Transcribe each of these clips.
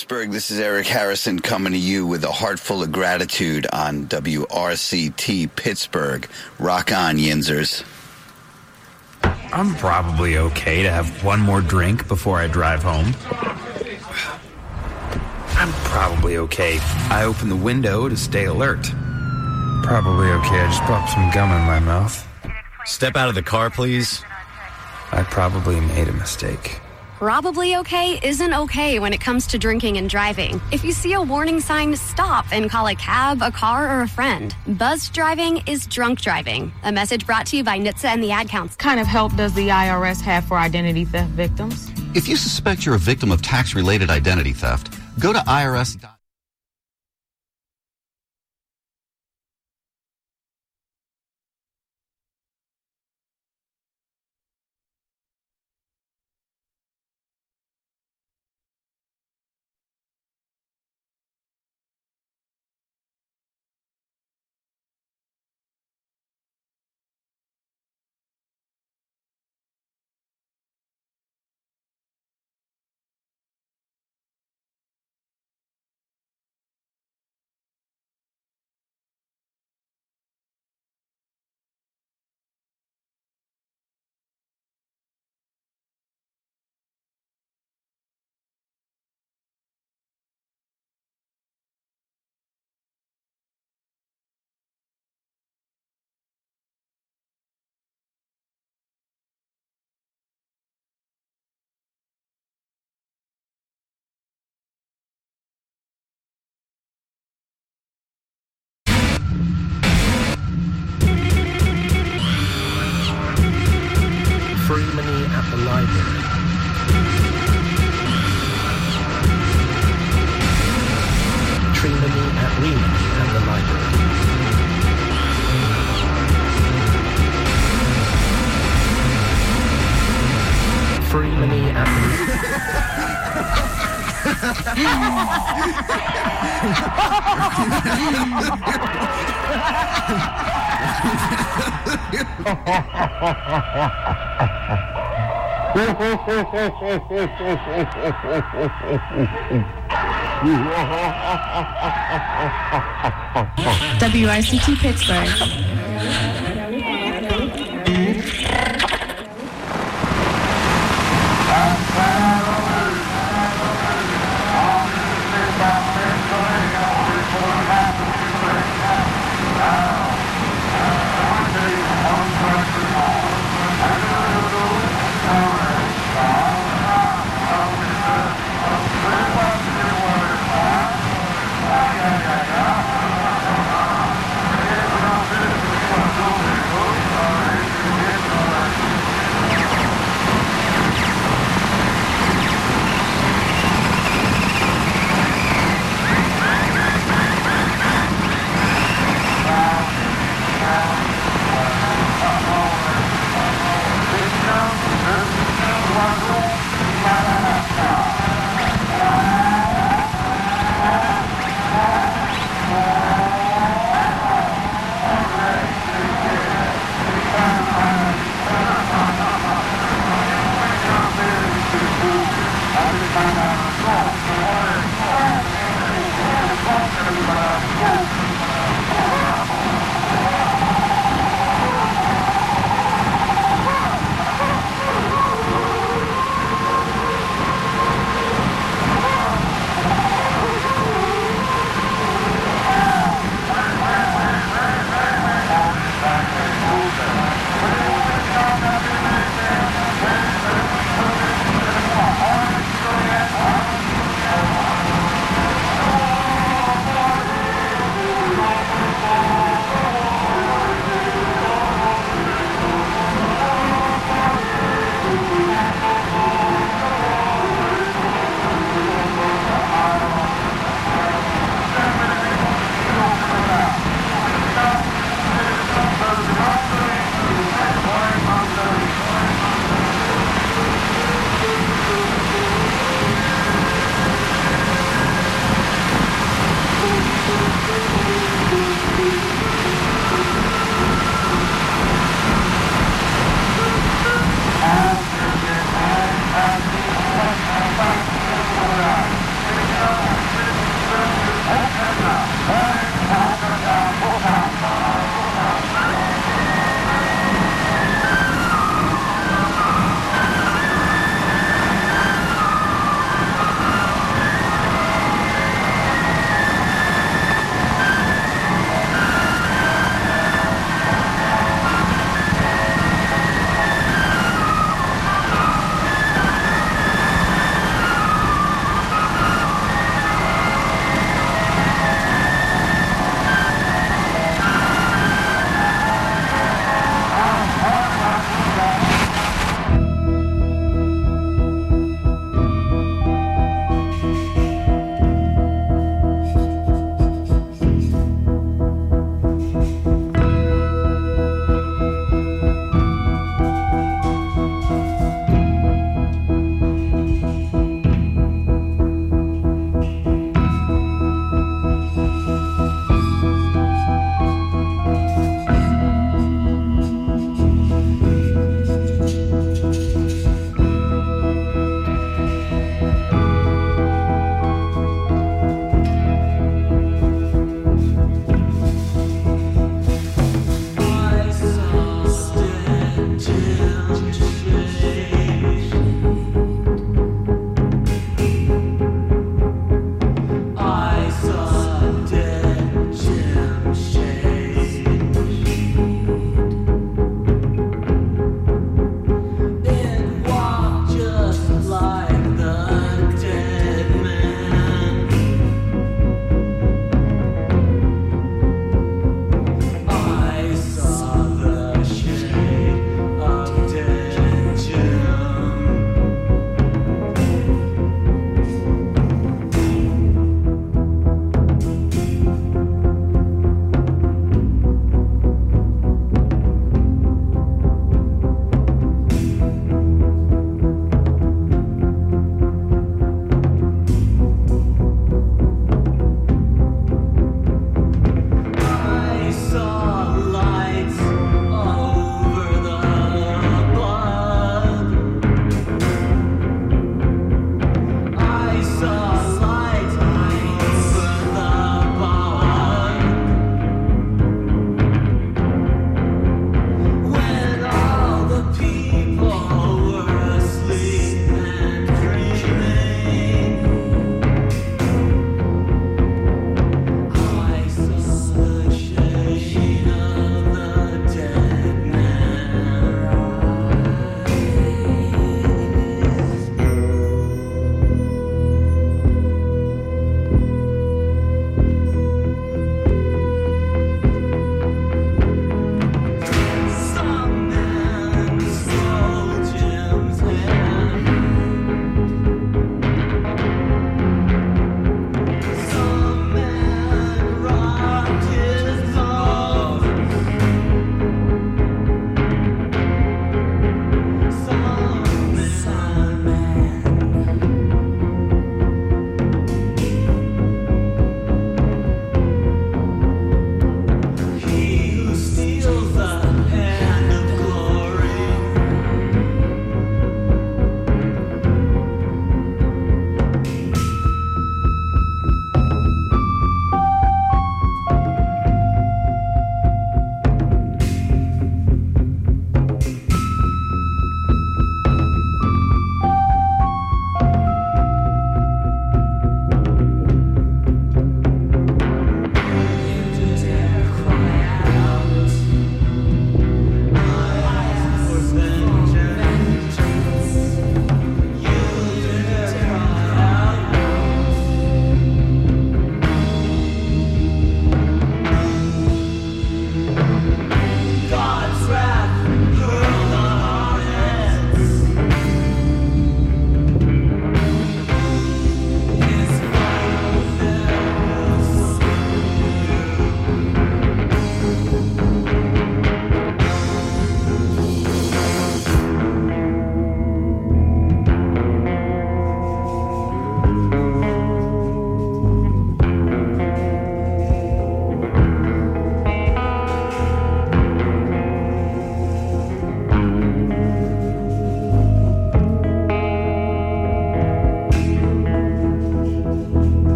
Pittsburgh. This is Eric Harrison coming to you with a heart full of gratitude on WRCT Pittsburgh. Rock on, Yinzers. I'm probably okay to have one more drink before I drive home. I'm probably okay. I open the window to stay alert. Probably okay. I just popped some gum in my mouth. Step out of the car, please. I probably made a mistake. Probably okay isn't okay when it comes to drinking and driving. If you see a warning sign, stop and call a cab, a car, or a friend. Buzzed driving is drunk driving. A message brought to you by NHTSA and the Ad Council. What kind of help does the IRS have for identity theft victims? If you suspect you're a victim of tax-related identity theft, go to IRS. Free money at the library. Tree money at Remini at the library. Free money at WRCT Pittsburgh.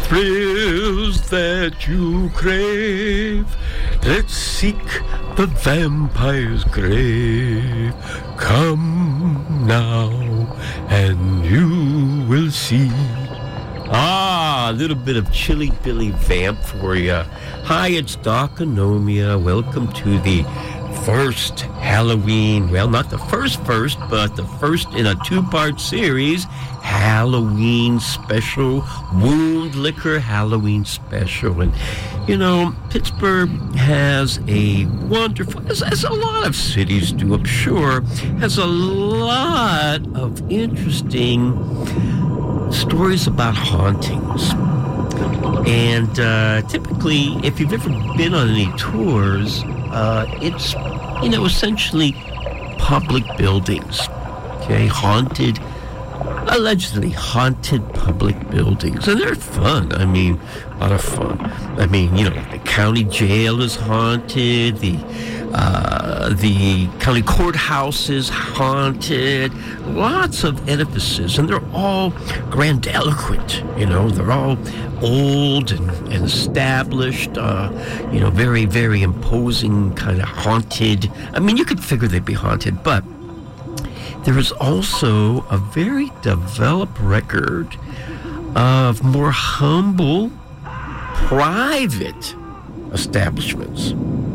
thrills that you crave. Let's seek the vampire's grave. Come now, and you will see. A little bit of Chilly Billy Vamp for you. Hi, it's Doc Anomia. Welcome to the first Halloween. Well, not the first, but the first in a two-part series. Halloween special. Wound Liquor Halloween special. And, you know, Pittsburgh has a wonderful, as a lot of cities do, I'm sure, has a lot of interesting stories about hauntings. And typically, if you've ever been on any tours, it's, you know, essentially public buildings, okay? Allegedly haunted public buildings. And they're fun. I mean, a lot of fun. I mean, you know, the county jail is haunted, the county courthouse is haunted, lots of edifices, and they're all grandiloquent, you know, they're all old and established, you know, very, very imposing, kind of haunted. I mean, you could figure they'd be haunted, but there is also a very developed record of more humble, private establishments.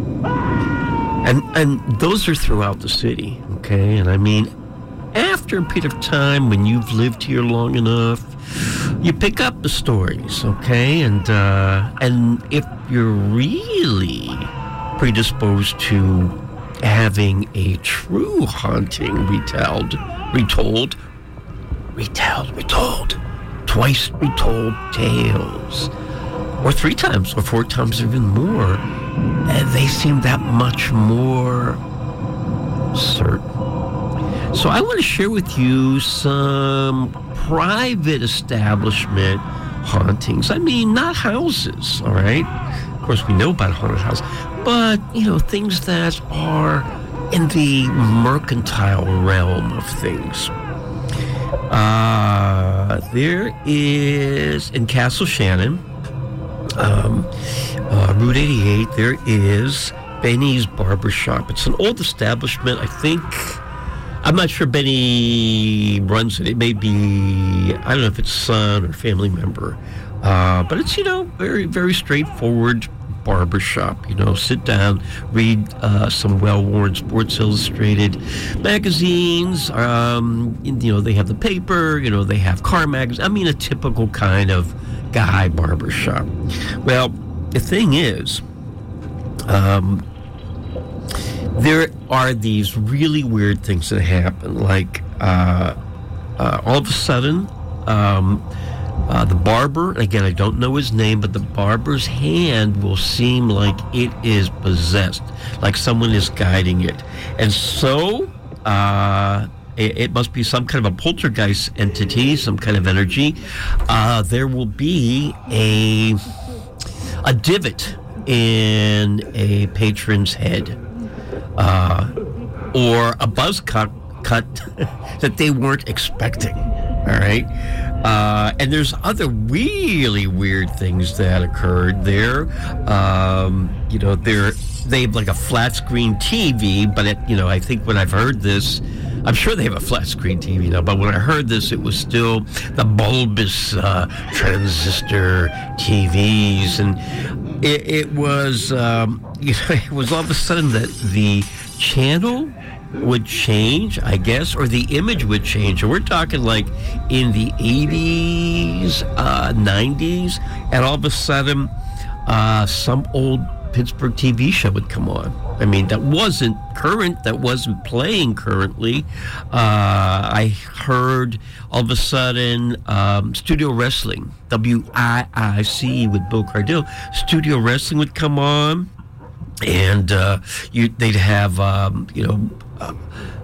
And those are throughout the city, okay? And I mean, after a period of time, when you've lived here long enough, you pick up the stories, okay? And if you're really predisposed to having a true haunting retold, twice retold tales, or 3 times or 4 times, even more, and they seem that much more certain. So I want to share with you some private establishment hauntings. I mean, not houses, all right? Of course, we know about a haunted house, but, you know, things that are in the mercantile realm of things. There is, in Castle Shannon, Route 88, there is Benny's Barbershop. It's an old establishment. I think, I'm not sure Benny runs it. It may be, I don't know if it's son or family member. But it's, you know, very, very straightforward barbershop. You know, sit down, read some well-worn Sports Illustrated magazines. You know, they have the paper, you know, they have car magazines. I mean, a typical kind of guy barbershop. Well, the thing is, there are these really weird things that happen. Like, all of a sudden, the barber, again, I don't know his name, but the barber's hand will seem like it is possessed, like someone is guiding it. And so, it must be some kind of a poltergeist entity, some kind of energy. There will be a divot in a patron's head, or a buzz cut that they weren't expecting. All right. And there's other really weird things that occurred there. You know, they have like a flat screen TV, but you know, I think when I've heard this, I'm sure they have a flat screen TV now, but when I heard this, it was still the bulbous transistor TVs, and it was, you know, it was all of a sudden that the channel would change, I guess, or the image would change. And we're talking like in the 80s, 90s, and all of a sudden, some old Pittsburgh TV show would come on. I mean, that wasn't current, that wasn't playing currently. I heard all of a sudden Studio Wrestling, WIIC with Bill Cardille. Studio Wrestling would come on, and they'd have, you know,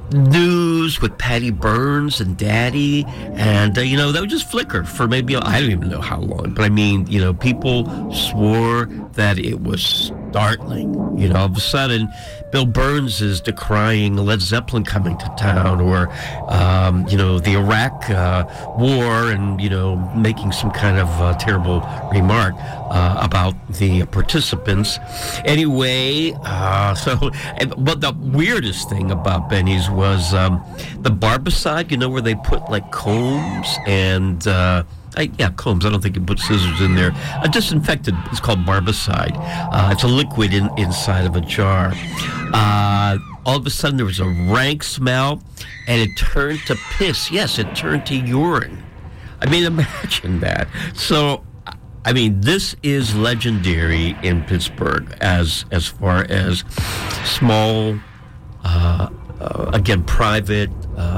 news with Patty Burns and Daddy, and that would just flicker for maybe, I don't even know how long, but I mean, people swore that it was startling. All of a sudden Bill Burns is decrying Led Zeppelin coming to town, or the Iraq war, and making some kind of terrible remark about the participants. Anyway, but the weirdest thing about Benny's was the Barbicide, where they put like combs and combs. I don't think you put scissors in there. A disinfectant. It's called Barbicide. It's a liquid inside of a jar. All of a sudden, there was a rank smell, and it turned to piss. Yes, it turned to urine. I mean, imagine that. So, I mean, this is legendary in Pittsburgh as far as small, again, private,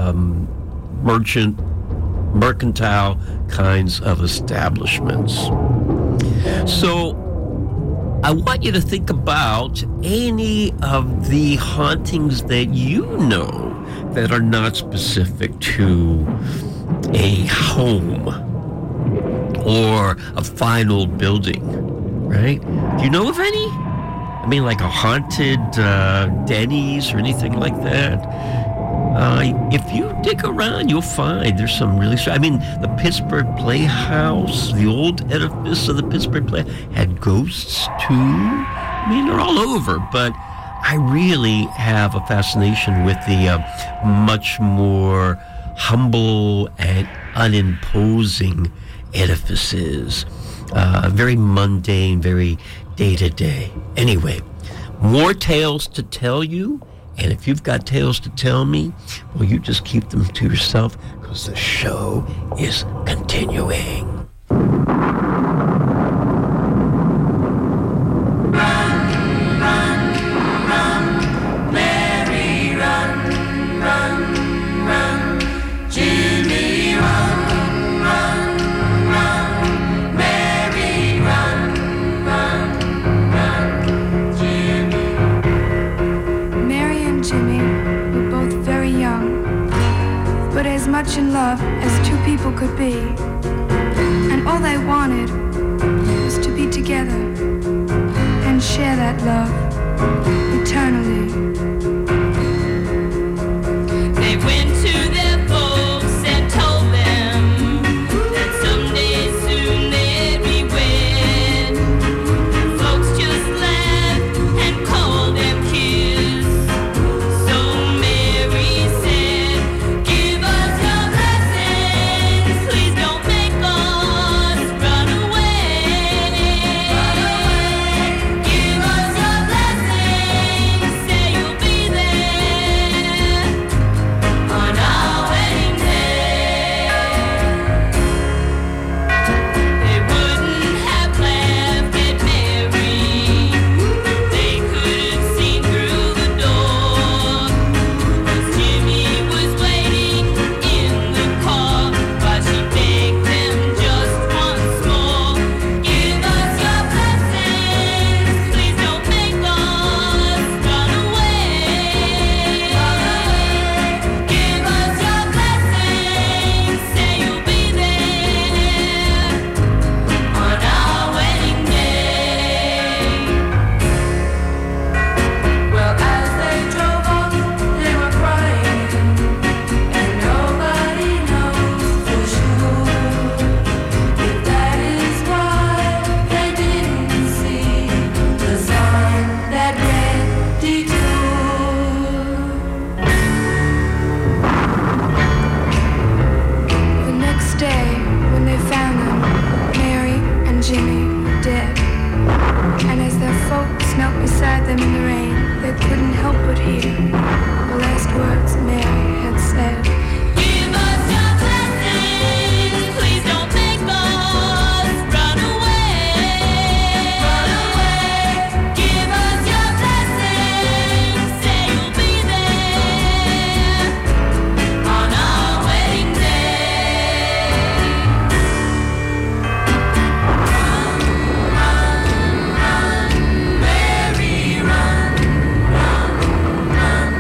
mercantile kinds of establishments. So I want you to think about any of the hauntings that that are not specific to a home or a fine old building, right? Do you know of any? I mean, like a haunted Denny's or anything like that? If you dig around, you'll find there's some really... I mean, the Pittsburgh Playhouse, the old edifice of the Pittsburgh Playhouse, had ghosts too. I mean, they're all over, but I really have a fascination with the much more humble and unimposing edifices. Very mundane, very day-to-day. Anyway, more tales to tell you. And if you've got tales to tell me, well, you just keep them to yourself, because the show is continuing. Much in love as two people could be, and all they wanted was to be together and share that love eternally. They went to their folks and told them that someday soon they'd be wed. Folks just laughed and called them kids. So Mary said, "Give us your blessings, please don't make us run away. Give us your blessings, say you'll be there on our wedding day." They wouldn't have laughed at Mary. They could have seen through the door, 'cause Jimmy was waiting in the car while she begged them just once more. Give us your blessings, please don't make us run away. Give us your blessings, say you'll be there on our wedding day. Well, as they drove off, they were crying, and nobody knows for sure if that is why they didn't see the sign that read detour. The next day, when they found them, Mary and Jimmy were dead. And as their folks knelt beside them in the rain, they couldn't help but hear the last words Mary had said. Give us your blessings, please don't make us run away. Give us your blessings, say you'll be there on our wedding day. Run, run, run, Mary, run, run, run.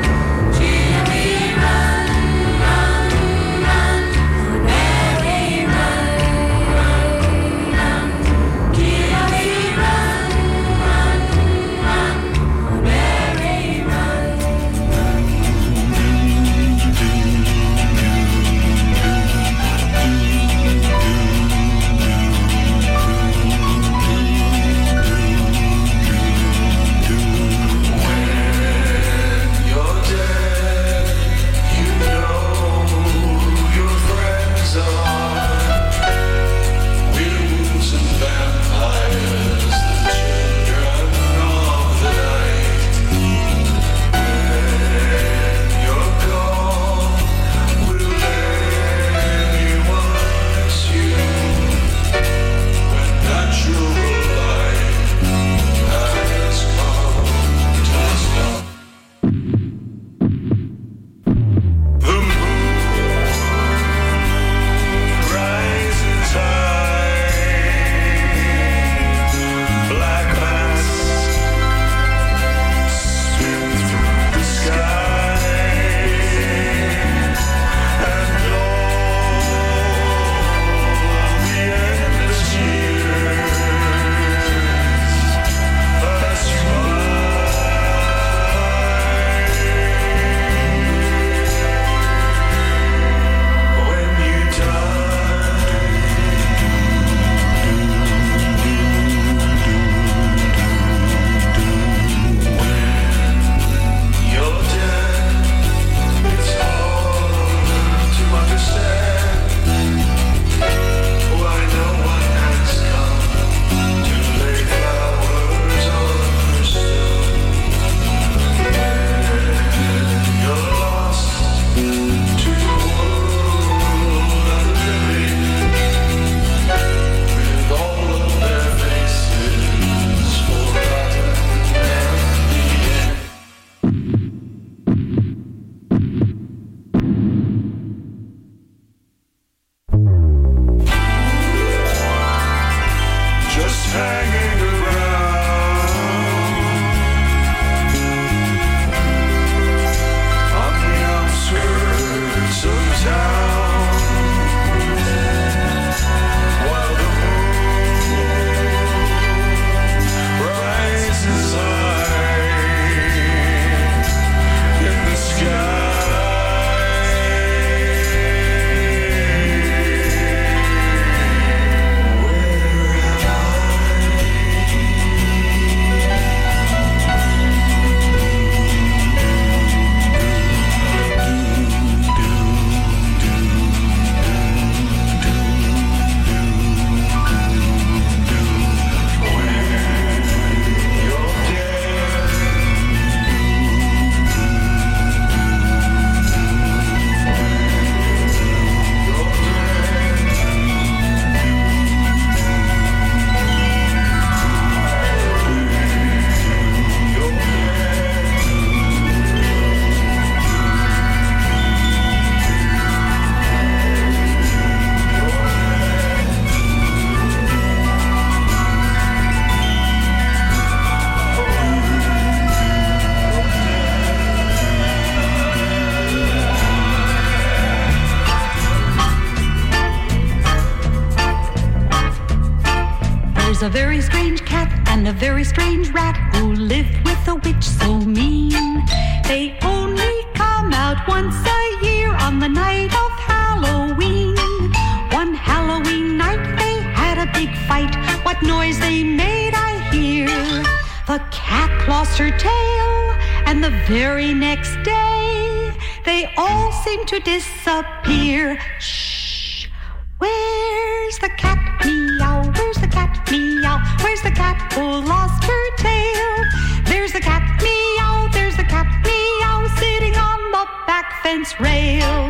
a very strange cat and a very strange rat who live with a witch so mean. They only come out once a year on the night of Halloween. One Halloween night they had a big fight. What noise they made I hear. The cat lost her tail, and the very next day they all seem to disappear. Shh! Where's the cat? Meow. Where's the cat? Meow. Where's the cat who lost her tail? There's the cat. Meow. There's the cat. Meow. Sitting on the back fence rail.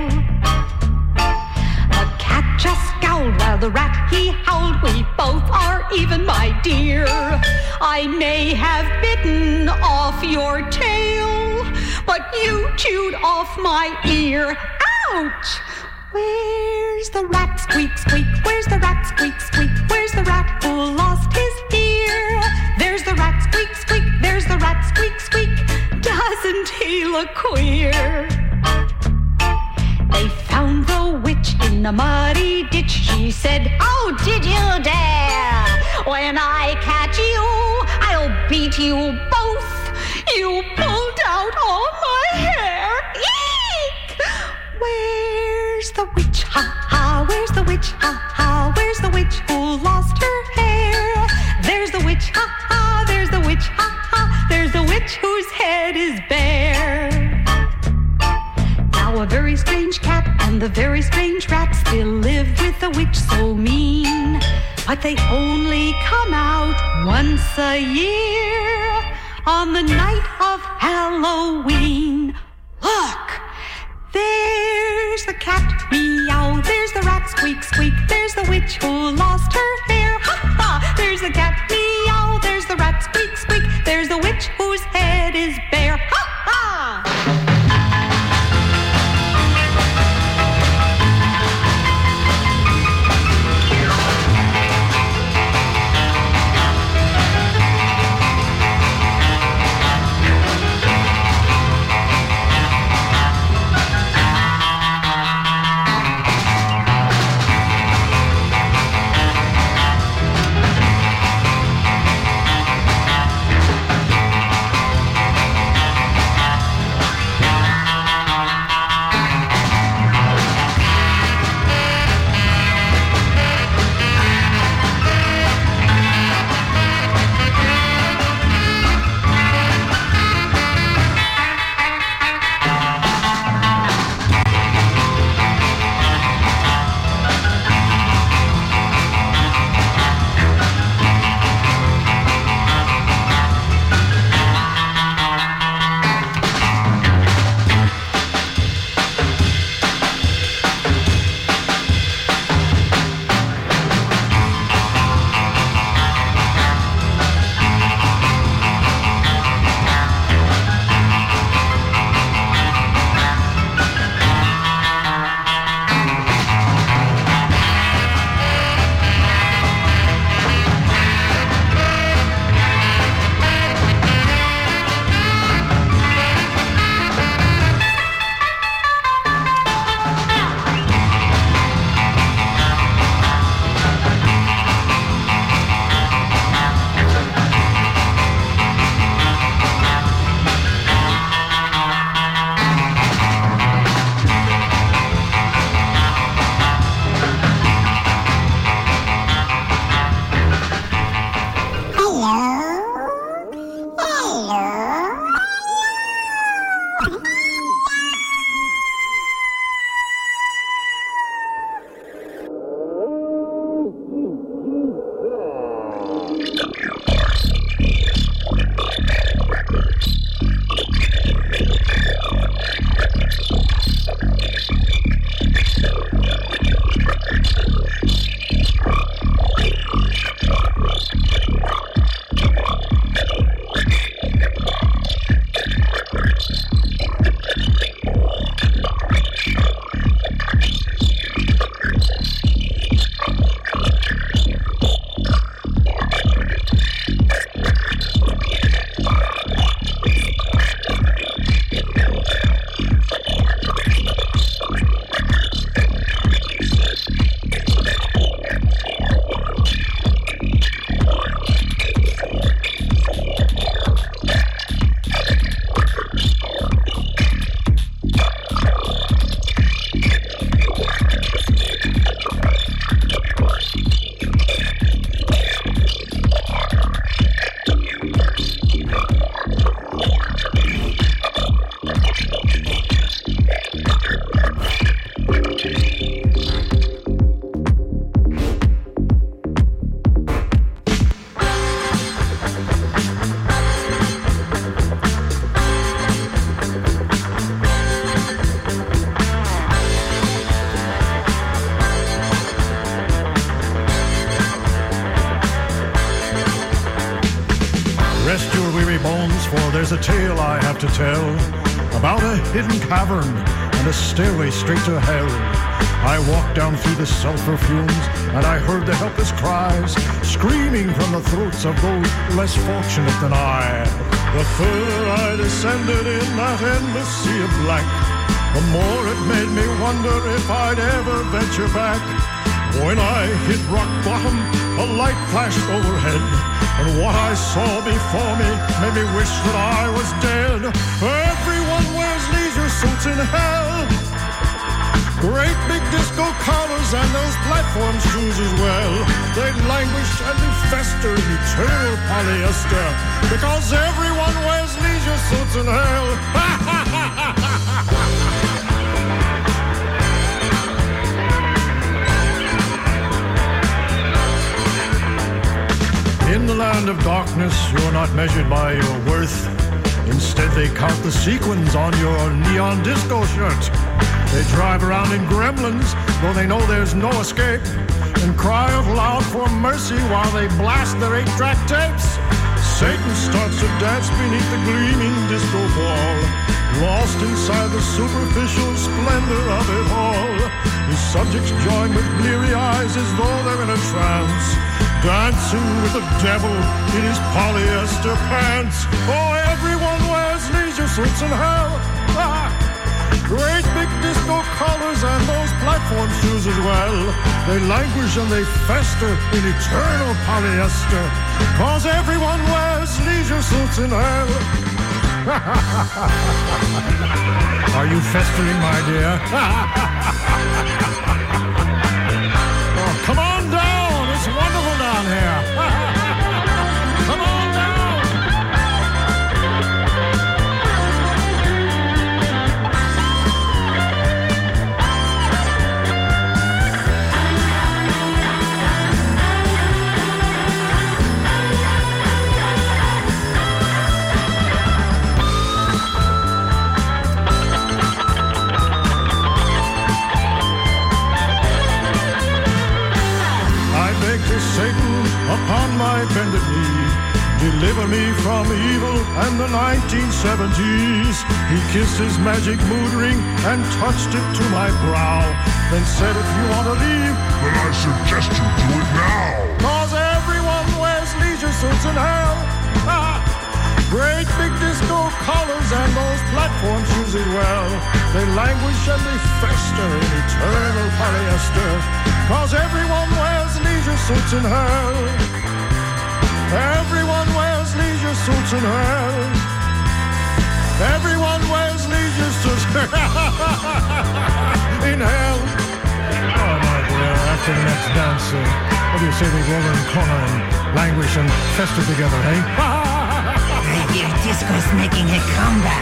The cat just scowled while the rat he howled. We both are even, my dear. I may have bitten off your tail, but you chewed off my ear. Ouch! Where's the rat? Squeak, squeak. Where's the rat? Squeak, squeak. Where's the rat who lost his ear? There's the rat. Squeak, squeak. There's the rat. Squeak, squeak. Doesn't he look queer? They found the witch in a muddy ditch. She said, "How did you dare? When I catch you, I'll beat you both. You pulled out all my hair. Eek! Where's the witch? Ha ha! Where's the witch? Ha ha! Where's the witch who lost her hair? There's the witch. Ha ha! There's the witch. Ha ha! There's the witch whose head is bare." Now a very strange cat and the very strange rat still live with the witch so mean. But they only come out once a year on the night of Halloween. Look! There's the cat, meow. There's the rat, squeak, squeak. There's the witch who lost her hair. Ha ha! There's the cat, meow. There's the rat, squeak, squeak. There's the witch whose head is bare. Ha ha! there's a tale I have to tell about a hidden cavern and a stairway straight to hell. I walked down through the sulfur fumes, and I heard the helpless cries screaming from the throats of those less fortunate than I. The further I descended in that endless sea of black, the more it made me wonder if I'd ever venture back. When I hit rock bottom, a light flashed overhead, and what I saw before me made me wish that I was dead. Everyone wears leisure suits in hell, great big disco collars and those platform shoes as well. They languish and they fester in eternal polyester, because everyone wears leisure suits in hell. In the land of darkness, you're not measured by your worth. Instead, they count the sequins on your neon disco shirt. They drive around in gremlins, though they know there's no escape, and cry out loud for mercy while they blast their 8-track tapes. Satan starts to dance beneath the gleaming disco ball, lost inside the superficial splendor of it all. His subjects join with bleary eyes as though they're in a trance, dancing with the devil in his polyester pants. Oh, everyone wears leisure suits in hell. Great big disco collars and those platform shoes as well. They languish and they fester in eternal polyester, 'cause everyone wears leisure suits in hell. Are you festering, my dear? Oh, come on down. It's wonderful down here. Come on down. Satan, upon my bended knee, deliver me from evil and the 1970s. He kissed his magic mood ring and touched it to my brow, then said, if you want to leave, then I suggest you do it now. 'Cause everyone wears leisure suits in hell. Great big disco collars and those platform shoes as well. They languish and they fester in eternal polyester, 'cause everyone wears leisure suits in hell. Everyone wears leisure suits in hell. Everyone wears leisure suits in hell. Oh my dear, after the next dance, what do you say we roll in a corner and languish and fester together, eh? My dear, disco's making a comeback.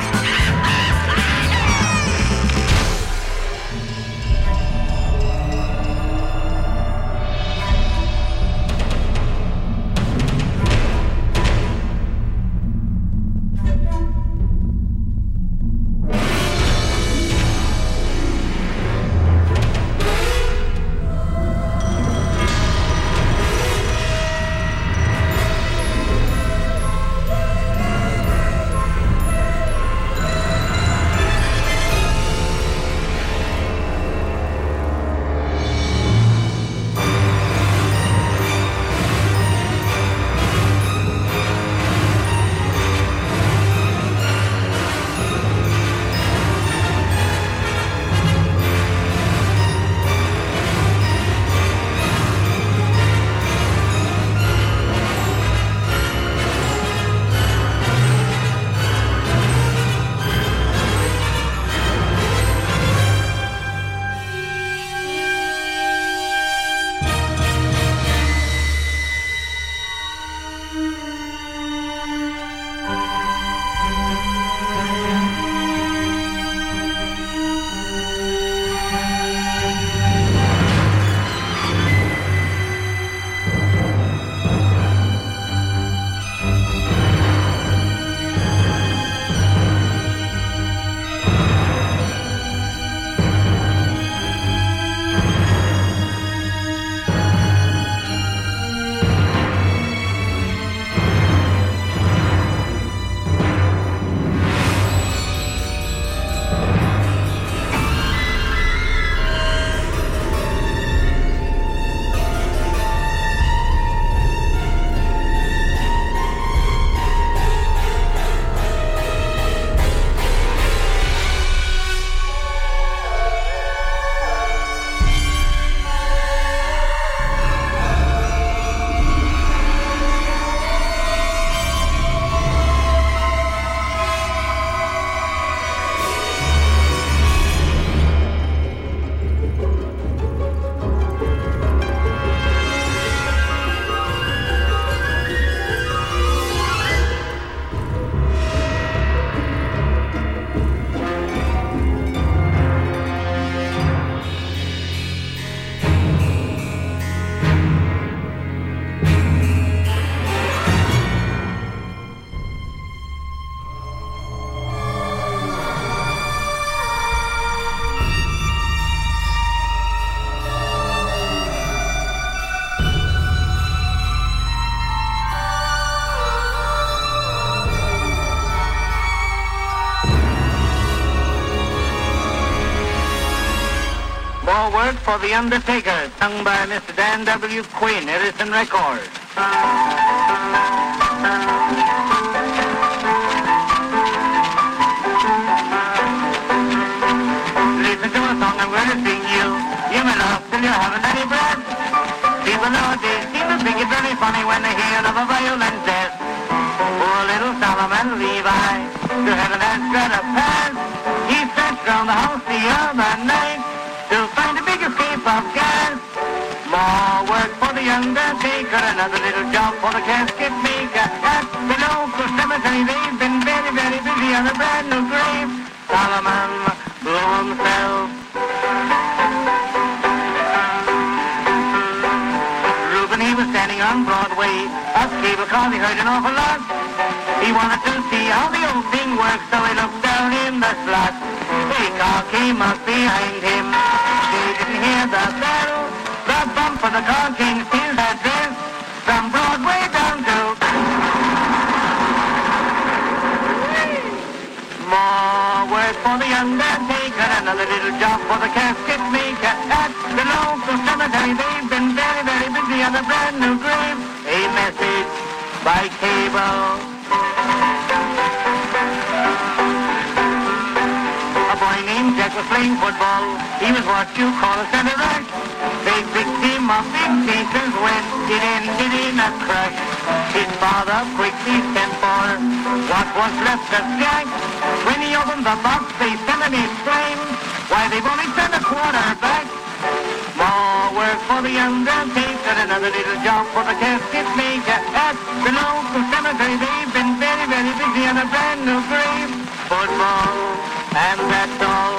More work for The Undertaker, sung by Mr. Dan W. Quinn, Edison Records. Listen to a song I'm going to sing you. You may laugh till you haven't any breath. People nowadays seem to think it very funny when they hear of a violent death. Poor little Solomon Levi, to heaven has got a pass. He searched round the house the other night to find a big escape of gas. More work for the undertaker, another little job for the casket maker. At the local cemetery, they've been very, very busy on a brand new grave. Solomon blew himself. Reuben, he was standing on Broadway. Up cable car, he heard an awful lot. He wanted to see how the old thing works, so he looked down in the slot. A car came up behind him. They didn't hear the bell. The bump of the car changed his address from Broadway down to... More work for the undertaker, another little job for the casket maker. At the local cemetery, they've been very, very busy on a brand new grave. A message by cable. A boy named Jack was playing football. He was what you call a center back. Big team of big cases when get in a crush. His father quickly sent for what was left of Jack. When he opened the box, they sent him exclaimed, why, they've only sent a quarterback. More work for the undertaker, another little job for the casket maker. At the local cemetery, they've been very, very busy on a brand new grave. Football, and that's all.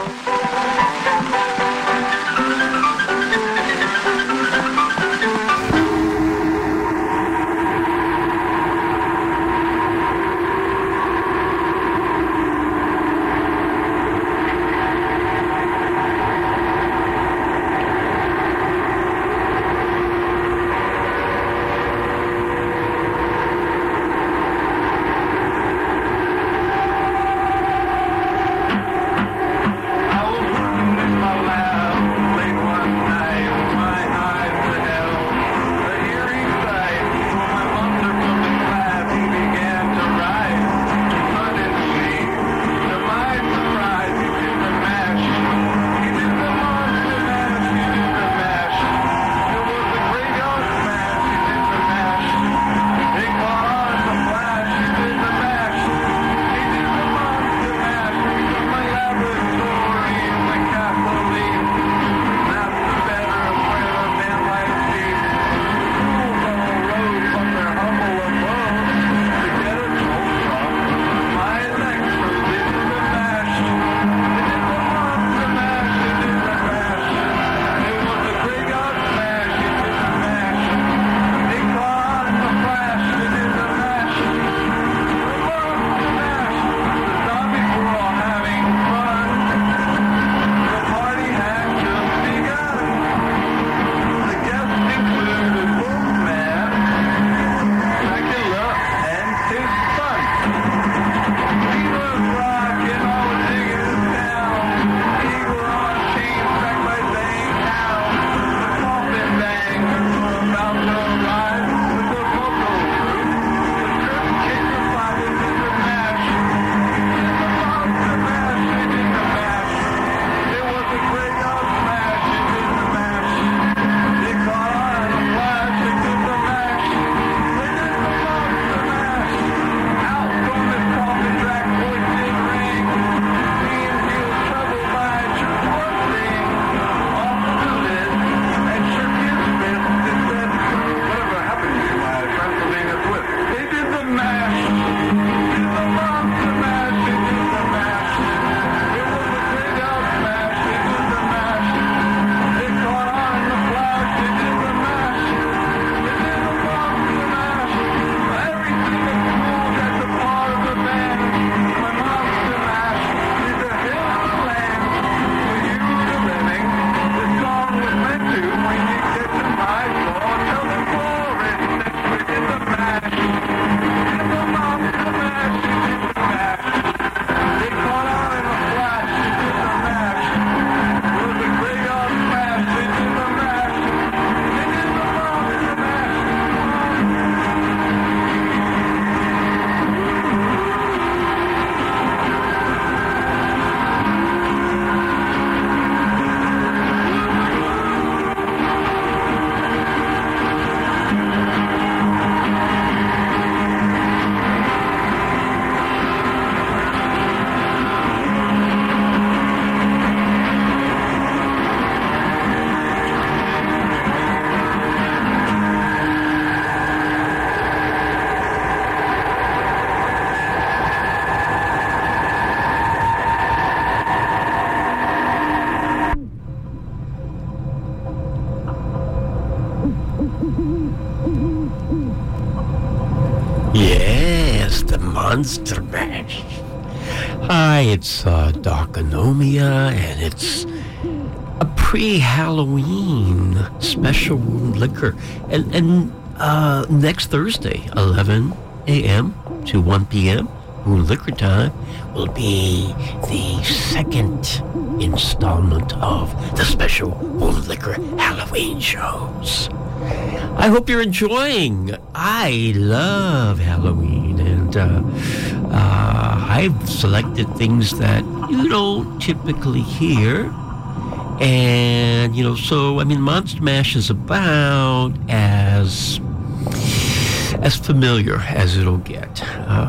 Monster Mash. Hi, it's Doc Anomia, and it's a pre-Halloween special wound liquor. And next Thursday, 11 a.m. to 1 p.m., wound liquor time, will be the second installment of the special wound liquor Halloween shows. I hope you're enjoying. I love Halloween, and I've selected things that you don't typically hear. And, so, Monster Mash is about as familiar as it'll get.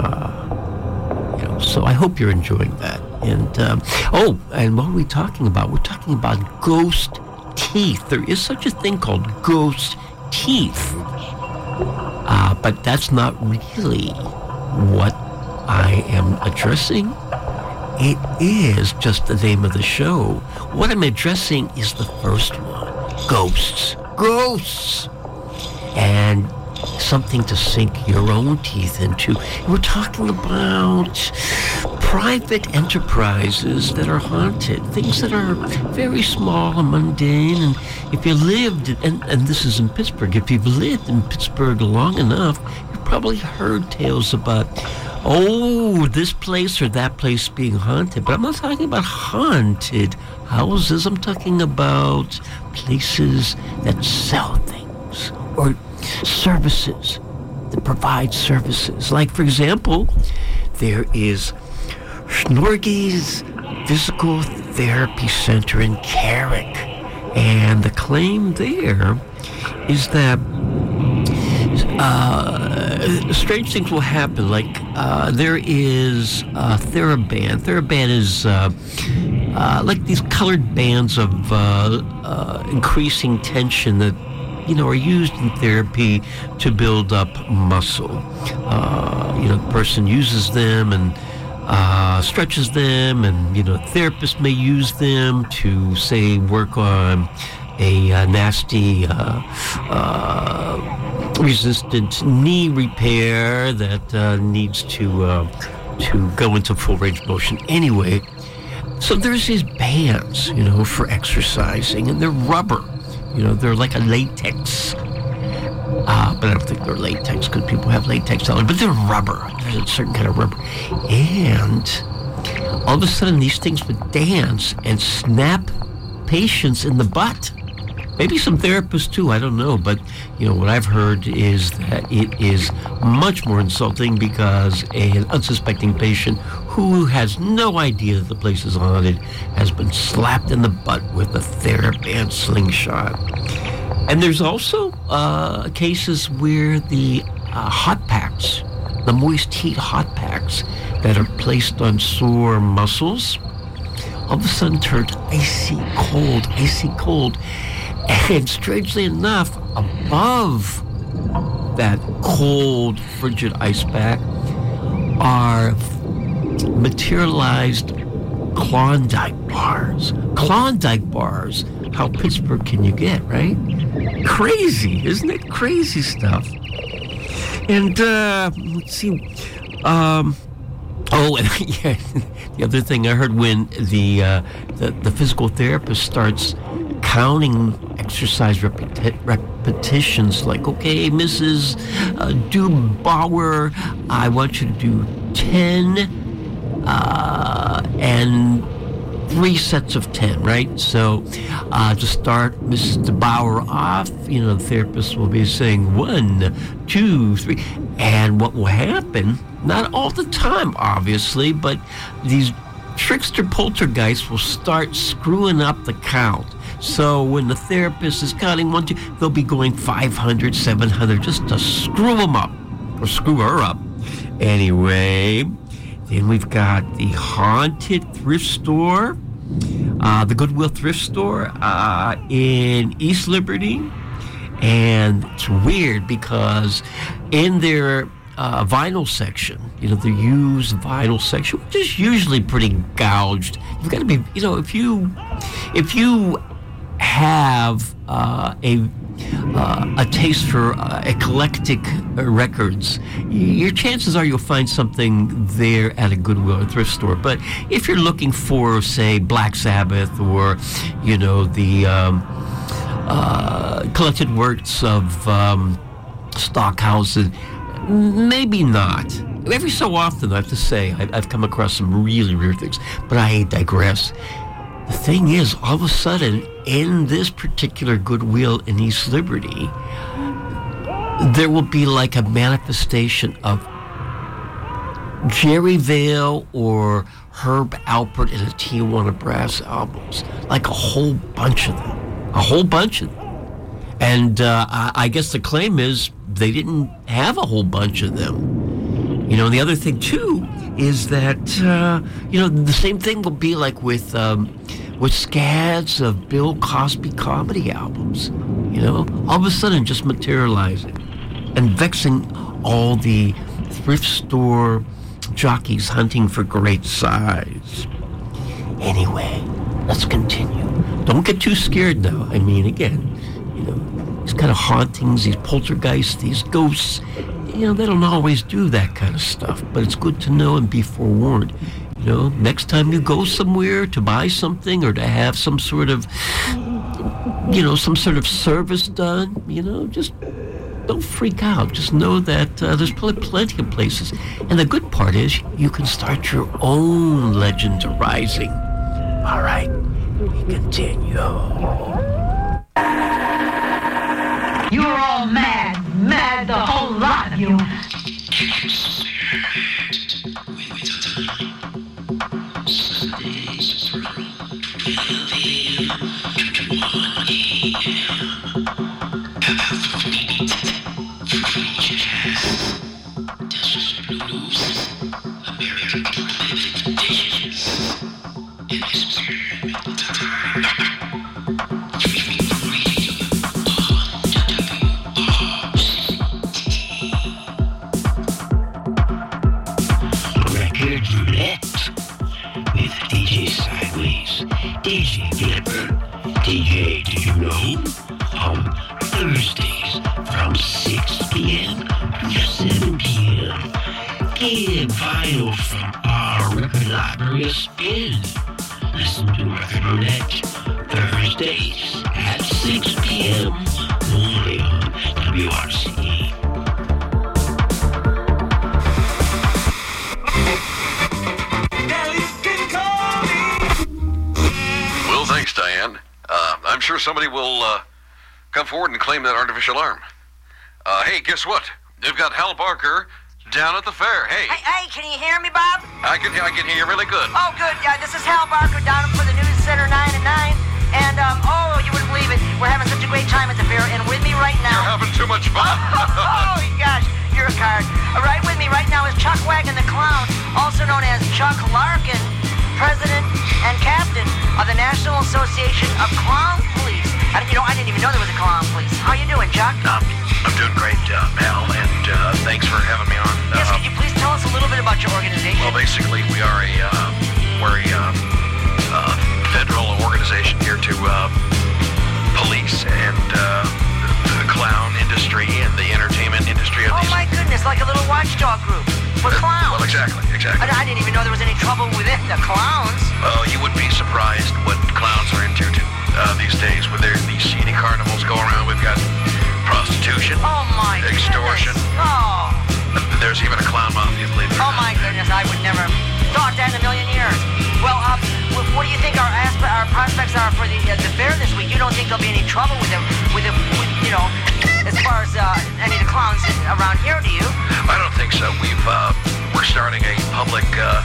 So I hope you're enjoying that. And, and what are we talking about? We're talking about ghost teeth. There is such a thing called ghost teeth. But that's not really what I am addressing. It is just the name of the show. What I'm addressing is the first one. Ghosts. Ghosts! And something to sink your own teeth into. We're talking about private enterprises that are haunted, things that are very small and mundane. And if you lived, and this is in Pittsburgh, if you've lived in Pittsburgh long enough, you've probably heard tales about, this place or that place being haunted. But I'm not talking about haunted houses. I'm talking about places that sell things or services, that provide services. Like, for example, there is Schnorge's Physical Therapy Center in Carrick. And the claim there is that strange things will happen. Like, there is TheraBand. TheraBand is like these colored bands of increasing tension that are used in therapy to build up muscle. The person uses them and stretches them, and the therapist may use them to, say, work on a nasty resistant knee repair that needs to go into full range of motion. Anyway, so there's these bands, for exercising, and they're rubber. They're like a latex. But I don't think they're latex because people have latex on it. But they're rubber. There's a certain kind of rubber. And all of a sudden, these things would dance and snap patients in the butt. Maybe some therapists too, I don't know. But, what I've heard is that it is much more insulting because an unsuspecting patient who has no idea that the place is haunted has been slapped in the butt with a TheraBand slingshot. And there's also cases where the hot packs, the moist heat hot packs that are placed on sore muscles, all of a sudden turned icy cold. And strangely enough, above that cold, frigid ice pack are materialized Klondike bars. Klondike bars. How Pittsburgh can you get, right? Crazy, isn't it? Crazy stuff. And let's see. And yeah, the other thing I heard, when the physical therapist starts counting exercise repetitions, like, okay, Mrs. Dubauer, I want you to do 10 and 3 sets of 10, right? So to start Mrs. Dubauer off, the therapist will be saying 1, 2, 3. And what will happen, not all the time, obviously, but these trickster poltergeists will start screwing up the count. So when the therapist is counting 1, 2, they'll be going 500, 700, just to screw them up, or screw her up. Anyway, then we've got the haunted thrift store, the Goodwill thrift store in East Liberty. And it's weird because in their vinyl section, the used vinyl section, which is usually pretty gouged. You've got to be, if you have a a taste for eclectic records, your chances are you'll find something there at a Goodwill or thrift store. But if you're looking for, say, Black Sabbath or, the collected works of Stockhausen, maybe not. Every so often, I have to say, I've come across some really weird things, but I digress. The thing is, all of a sudden, in this particular Goodwill in East Liberty, there will be like a manifestation of Jerry Vale or Herb Alpert and the Tijuana Brass albums. Like a whole bunch of them. And I guess the claim is they didn't have a whole bunch of them. And the other thing, too, is that, the same thing will be like with scads of Bill Cosby comedy albums, all of a sudden just materializing and vexing all the thrift store jockeys hunting for great size. Anyway, let's continue. Don't get too scared now. I mean, again, these kind of hauntings, these poltergeists, these ghosts, they don't always do that kind of stuff, but it's good to know and be forewarned. Next time you go somewhere to buy something or to have some sort of service done, just don't freak out. Just know that there's plenty of places. And the good part is you can start your own legend rising. All right, we continue. You're all mad, the whole lot of you. Sundays from 12 a.m. to 1 a.m. Afrobeat, free jazz, desert blues, American primitive dishes, and experimental time. Streaming radio on WRCT. Record roulette with DJ Sideways, DJ Flipper, DJ Did You Know? On Thursdays from 6 p.m. to 7 p.m. Give vinyl from our record library a spin. Listen to Record Roulette Thursdays at 6 p.m. only on WRC. Well, thanks, Diane. I'm sure somebody will come forward and claim that artificial arm. Hey, guess what? They've got Hal Barker down at the fair. Hey, can you hear me, Bob? I can hear you really good. Oh, good. Yeah, this is Hal Barker down for the News Center 9 at 9. And, you wouldn't believe it. We're having such a great time at the fair. And with me right now... You're having too much fun. Oh, gosh. You're a card. Right with me right now is Chuck Wagon the Clown, also known as Chuck Larkin, President and Captain of the National Association of Clown Police. I didn't even know there was a clown police. How you doing, Chuck? I'm doing great, Mel, and thanks for having me on. Yes, could you please tell us a little bit about your organization? Well, basically, we're a federal organization here to police and the clown industry and the entertainment industry of these. Oh my goodness, like a little watchdog group for clowns. Well, exactly. I didn't even know there was any trouble within the clowns. Oh, you would be surprised what clowns are into these days. With these seedy carnivals go around, we've got prostitution, extortion. Goodness. Oh. There's even a clown mafia, believe it or not. Oh my goodness, I would never thought that in a million years. Well, what do you think our prospects are for the fair this week? You don't think there'll be any trouble with as far as any of the clowns around here, do you? I don't think so. We're starting a public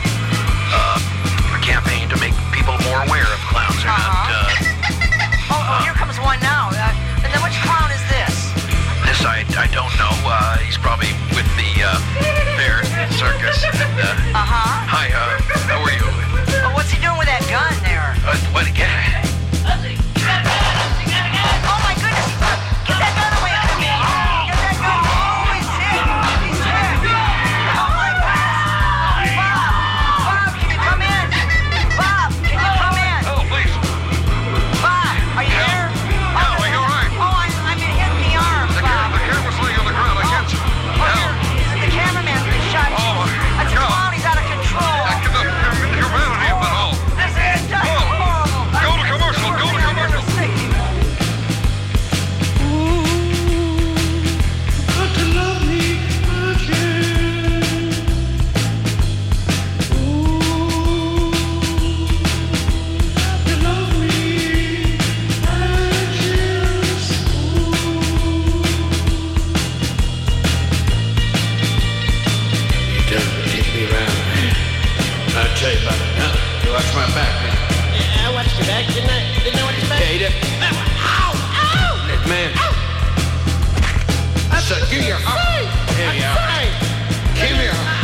campaign to make people more aware of clowns. They're not. Here comes one now. And then which clown is this? This I don't know. He's probably with the fair circus. Hi. How are you? What's he doing with that gun there? What again? Oh my goodness! Get that gun away from me! Get that gun! Oh, he's hit! He's hit! Oh my goodness! Bob, can you come in? Bob, can you come in? Oh, please. Bob, are you there? No, are you all right? Oh, I'm in hit expect? Didn't know what to expect? Yeah, he did. Ow! Ow! Man. So, give me your arm. Here you are. Give me your arm.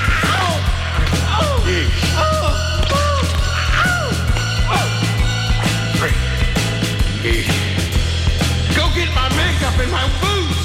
Go get my makeup and my boots.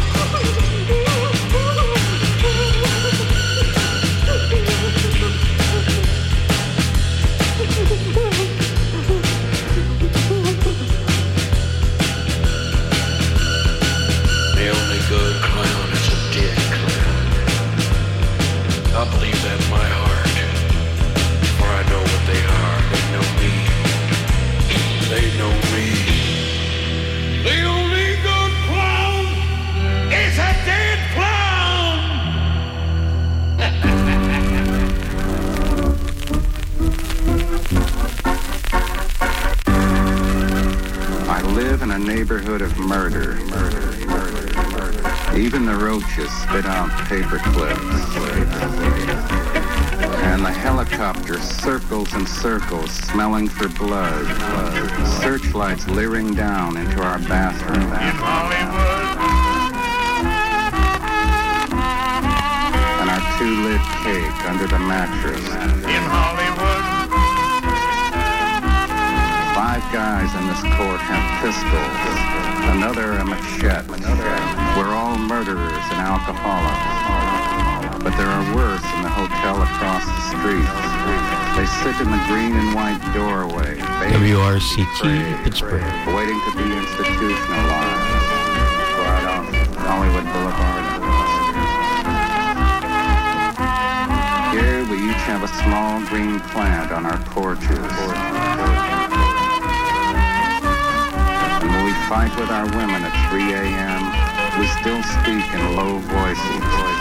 The only good clown is a dead clown. I believe that in my heart. For I know what they are. They know me. They know me. The only good clown is a dead clown! I live in a neighborhood of murder. Even the roaches spit out paper clips. And the helicopter circles and circles, smelling for blood. Searchlights leering down into our bathroom. In Hollywood. And our two-lid cake under the mattress. In Hollywood. 5 guys in this court have pistols. Another a machete. We're all murderers and alcoholics. But there are worse in the hotel across the street. They sit in the green and white doorway. WRCT Pittsburgh. Waiting to be institutionalized. Right off Hollywood Boulevard. Here we each have a small green plant on our porches. And when we fight with our women at 3 a.m., we still speak in low voices.